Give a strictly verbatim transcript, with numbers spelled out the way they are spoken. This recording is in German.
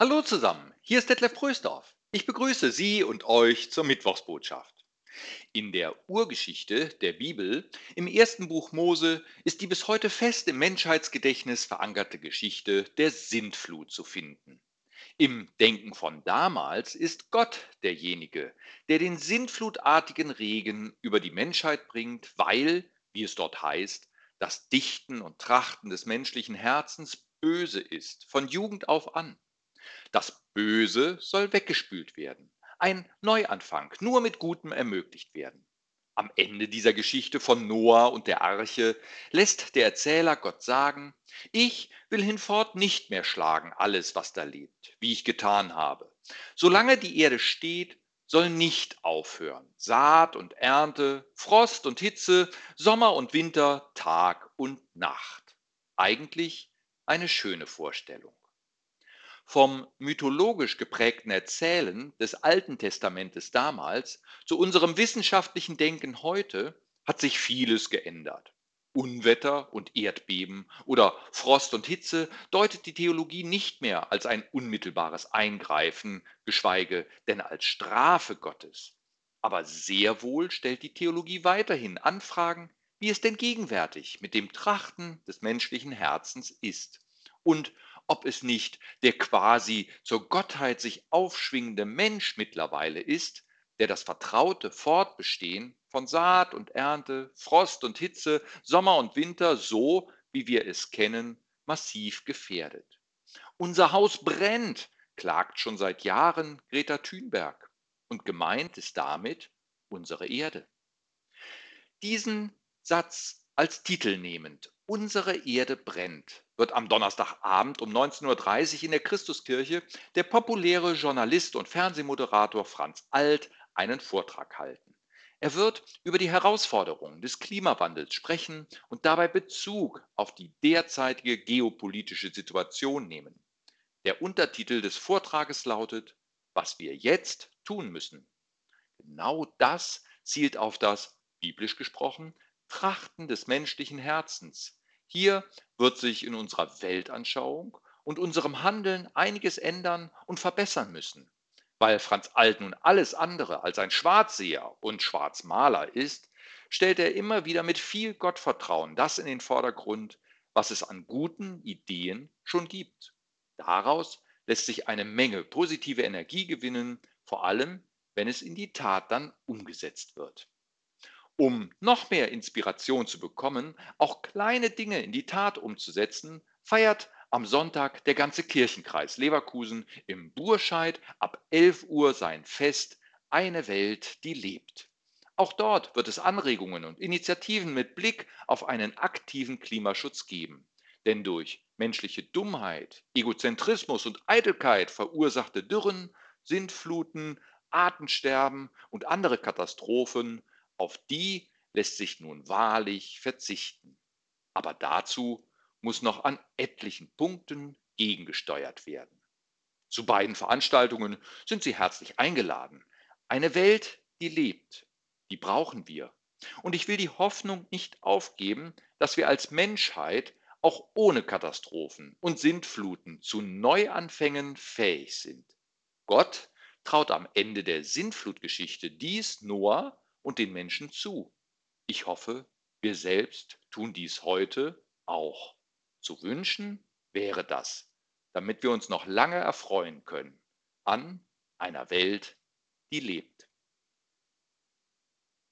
Hallo zusammen, hier ist Detlef Prösdorf. Ich begrüße Sie und euch zur Mittwochsbotschaft. In der Urgeschichte der Bibel, im ersten Buch Mose, ist die bis heute fest im Menschheitsgedächtnis verankerte Geschichte der Sintflut zu finden. Im Denken von damals ist Gott derjenige, der den sintflutartigen Regen über die Menschheit bringt, weil, wie es dort heißt, das Dichten und Trachten des menschlichen Herzens böse ist, von Jugend auf an. Das Böse soll weggespült werden. Ein Neuanfang nur mit Gutem ermöglicht werden. Am Ende dieser Geschichte von Noah und der Arche lässt der Erzähler Gott sagen: Ich will hinfort nicht mehr schlagen alles, was da lebt, wie ich getan habe. Solange die Erde steht, soll nicht aufhören. Saat und Ernte, Frost und Hitze, Sommer und Winter, Tag und Nacht. Eigentlich eine schöne Vorstellung. Vom mythologisch geprägten Erzählen des Alten Testamentes damals zu unserem wissenschaftlichen Denken heute hat sich vieles geändert. Unwetter und Erdbeben oder Frost und Hitze deutet die Theologie nicht mehr als ein unmittelbares Eingreifen, geschweige denn als Strafe Gottes. Aber sehr wohl stellt die Theologie weiterhin Anfragen, wie es denn gegenwärtig mit dem Trachten des menschlichen Herzens ist und ob es nicht der quasi zur Gottheit sich aufschwingende Mensch mittlerweile ist, der das vertraute Fortbestehen von Saat und Ernte, Frost und Hitze, Sommer und Winter, so wie wir es kennen, massiv gefährdet. Unser Haus brennt, klagt schon seit Jahren Greta Thunberg. Und gemeint ist damit unsere Erde. Diesen Satz als Titel nehmend, Unsere Erde brennt, wird am Donnerstagabend um neunzehn Uhr dreißig in der Christuskirche der populäre Journalist und Fernsehmoderator Franz Alt einen Vortrag halten. Er wird über die Herausforderungen des Klimawandels sprechen und dabei Bezug auf die derzeitige geopolitische Situation nehmen. Der Untertitel des Vortrages lautet: Was wir jetzt tun müssen. Genau das zielt auf das, biblisch gesprochen, Trachten des menschlichen Herzens. Hier wird sich in unserer Weltanschauung und unserem Handeln einiges ändern und verbessern müssen. Weil Franz Alt nun alles andere als ein Schwarzseher und Schwarzmaler ist, stellt er immer wieder mit viel Gottvertrauen das in den Vordergrund, was es an guten Ideen schon gibt. Daraus lässt sich eine Menge positive Energie gewinnen, vor allem wenn es in die Tat dann umgesetzt wird. Um noch mehr Inspiration zu bekommen, auch kleine Dinge in die Tat umzusetzen, feiert am Sonntag der ganze Kirchenkreis Leverkusen im Burscheid ab elf Uhr sein Fest Eine Welt, die lebt. Auch dort wird es Anregungen und Initiativen mit Blick auf einen aktiven Klimaschutz geben. Denn durch menschliche Dummheit, Egozentrismus und Eitelkeit verursachte Dürren, Sintfluten, Artensterben und andere Katastrophen, auf die lässt sich nun wahrlich verzichten. Aber dazu muss noch an etlichen Punkten gegengesteuert werden. Zu beiden Veranstaltungen sind Sie herzlich eingeladen. Eine Welt, die lebt, die brauchen wir. Und ich will die Hoffnung nicht aufgeben, dass wir als Menschheit auch ohne Katastrophen und Sintfluten zu Neuanfängen fähig sind. Gott traut am Ende der Sintflutgeschichte dies Noah und den Menschen zu. Ich hoffe, wir selbst tun dies heute auch. Zu wünschen wäre das, damit wir uns noch lange erfreuen können an einer Welt, die lebt.